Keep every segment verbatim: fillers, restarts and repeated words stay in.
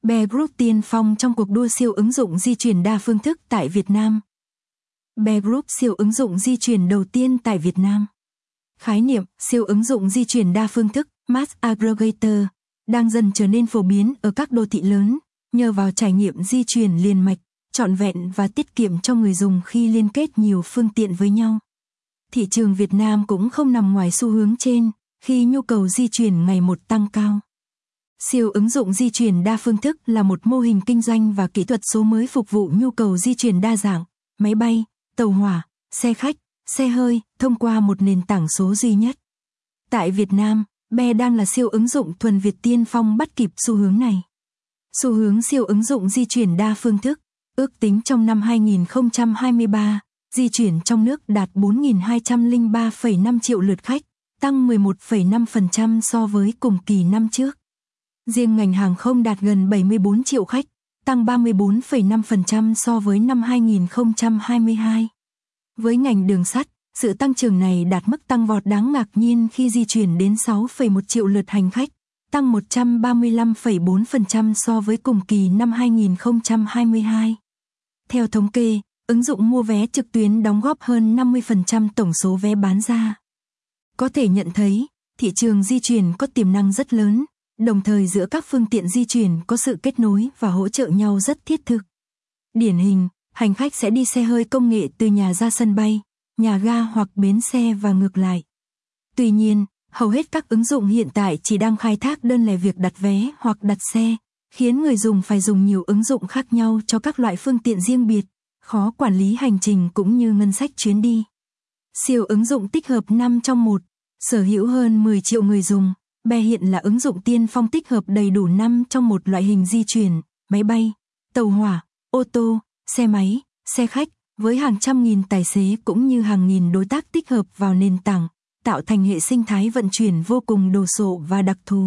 Bear Group tiên phong trong cuộc đua siêu ứng dụng di chuyển đa phương thức tại Việt Nam. Bear Group siêu ứng dụng di chuyển đầu tiên tại Việt Nam. Khái niệm siêu ứng dụng di chuyển đa phương thức Mass Aggregator đang dần trở nên phổ biến ở các đô thị lớn, nhờ vào trải nghiệm di chuyển liền mạch, trọn vẹn và tiết kiệm cho người dùng khi liên kết nhiều phương tiện với nhau. Thị trường Việt Nam cũng không nằm ngoài xu hướng trên, khi nhu cầu di chuyển ngày một tăng cao. Siêu ứng dụng di chuyển đa phương thức là một mô hình kinh doanh và kỹ thuật số mới phục vụ nhu cầu di chuyển đa dạng, máy bay, tàu hỏa, xe khách, xe hơi, thông qua một nền tảng số duy nhất. Tại Việt Nam, Bear đang là siêu ứng dụng thuần Việt tiên phong bắt kịp xu hướng này. Xu hướng siêu ứng dụng di chuyển đa phương thức, ước tính trong năm hai nghìn không trăm hai mươi ba, di chuyển trong nước đạt bốn nghìn hai trăm lẻ ba phẩy năm triệu lượt khách, tăng mười một phẩy năm phần trăm so với cùng kỳ năm trước. Riêng ngành hàng không đạt gần bảy mươi bốn triệu khách, tăng ba mươi bốn phẩy năm phần trăm so với năm hai nghìn không trăm hai mươi hai. Với ngành đường sắt, sự tăng trưởng này đạt mức tăng vọt đáng ngạc nhiên khi di chuyển đến sáu phẩy một triệu lượt hành khách, tăng một trăm ba mươi lăm phẩy bốn phần trăm so với cùng kỳ năm hai nghìn không trăm hai mươi hai. Theo thống kê, ứng dụng mua vé trực tuyến đóng góp hơn năm mươi phần trăm tổng số vé bán ra. Có thể nhận thấy, thị trường di chuyển có tiềm năng rất lớn, đồng thời giữa các phương tiện di chuyển có sự kết nối và hỗ trợ nhau rất thiết thực. Điển hình, hành khách sẽ đi xe hơi công nghệ từ nhà ra sân bay, nhà ga hoặc bến xe và ngược lại. Tuy nhiên, hầu hết các ứng dụng hiện tại chỉ đang khai thác đơn lẻ việc đặt vé hoặc đặt xe, khiến người dùng phải dùng nhiều ứng dụng khác nhau cho các loại phương tiện riêng biệt, khó quản lý hành trình cũng như ngân sách chuyến đi. Siêu ứng dụng tích hợp năm trong một, sở hữu hơn mười triệu người dùng, Bear hiện là ứng dụng tiên phong tích hợp đầy đủ năm trong một loại hình di chuyển, máy bay, tàu hỏa, ô tô, xe máy, xe khách, với hàng trăm nghìn tài xế cũng như hàng nghìn đối tác tích hợp vào nền tảng, tạo thành hệ sinh thái vận chuyển vô cùng đồ sộ và đặc thù.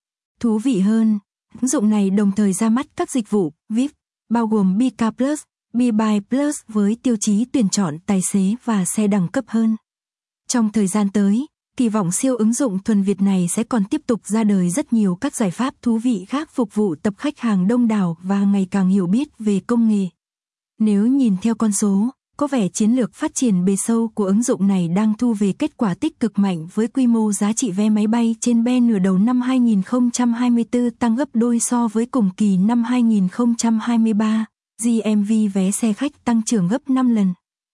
Thú vị hơn, ứng dụng này đồng thời ra mắt các dịch vụ vi ai pi, bao gồm B-Car Plus, B-Buy Plus với tiêu chí tuyển chọn tài xế và xe đẳng cấp hơn. Trong thời gian tới, kỳ vọng siêu ứng dụng thuần Việt này sẽ còn tiếp tục ra đời rất nhiều các giải pháp thú vị khác phục vụ tập khách hàng đông đảo và ngày càng hiểu biết về công nghệ. Nếu nhìn theo con số, có vẻ chiến lược phát triển bề sâu của ứng dụng này đang thu về kết quả tích cực mạnh với quy mô giá trị vé máy bay trên Bear nửa đầu năm hai nghìn không trăm hai mươi tư tăng gấp đôi so với cùng kỳ năm hai nghìn không trăm hai mươi ba, giê em vê vé xe khách tăng trưởng gấp năm lần.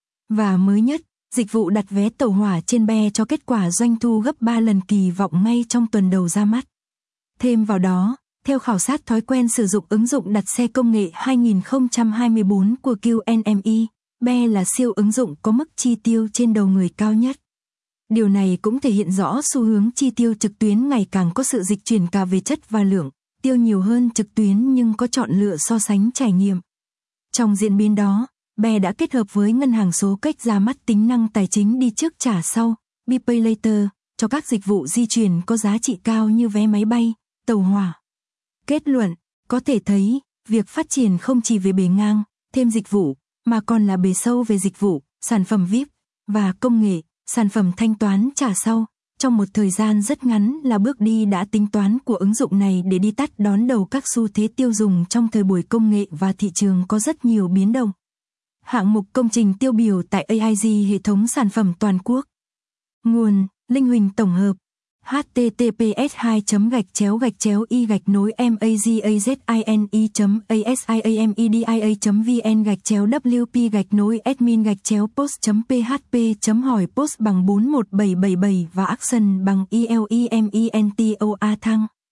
Và mới nhất, dịch vụ đặt vé tàu hỏa trên Bear cho kết quả doanh thu gấp ba lần kỳ vọng ngay trong tuần đầu ra mắt. Thêm vào đó, theo khảo sát thói quen sử dụng ứng dụng đặt xe công nghệ hai nghìn không trăm hai mươi tư của Q N M E, Bear là siêu ứng dụng có mức chi tiêu trên đầu người cao nhất. Điều này cũng thể hiện rõ xu hướng chi tiêu trực tuyến ngày càng có sự dịch chuyển cả về chất và lượng, tiêu nhiều hơn trực tuyến nhưng có chọn lựa so sánh trải nghiệm. Trong diễn biến đó, Bear đã kết hợp với ngân hàng số cách ra mắt tính năng tài chính đi trước trả sau, Buy Pay Later, cho các dịch vụ di chuyển có giá trị cao như vé máy bay, tàu hỏa. Kết luận, có thể thấy, việc phát triển không chỉ về bề ngang, thêm dịch vụ, mà còn là bề sâu về dịch vụ, sản phẩm vi ai pi, và công nghệ, sản phẩm thanh toán trả sau, trong một thời gian rất ngắn là bước đi đã tính toán của ứng dụng này để đi tắt đón đầu các xu thế tiêu dùng trong thời buổi công nghệ và thị trường có rất nhiều biến động. Hạng mục công trình tiêu biểu tại a i giê hệ thống sản phẩm toàn quốc. Nguồn: Linh Huỳnh tổng hợp. h t t p s hai gạch chéo gạch chéo y gạch nối magazine chấm asiamedia chấm vn gạch chéo wp gạch nối admin gạch chéo post chấm php chấm hỏi post bằng bốn một bảy bảy bảy và action bằng e l e m e n t o a thăng.